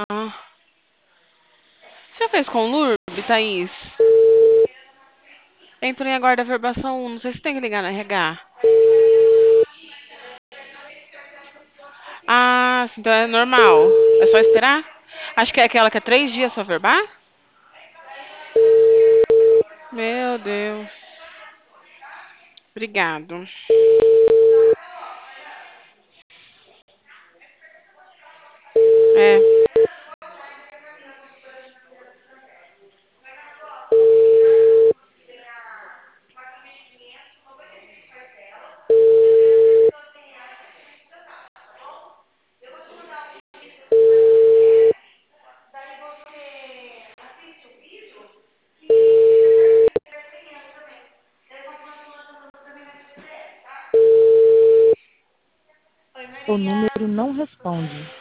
Ah. Você já fez com o Lurb, Thaís? Entrou em aguarda a verbação 1. Não sei se tem que ligar no RH. Ah, então é normal. É só esperar? Acho que é aquela que é 3 dias só verbar? Meu Deus. Obrigado. É. O número não responde.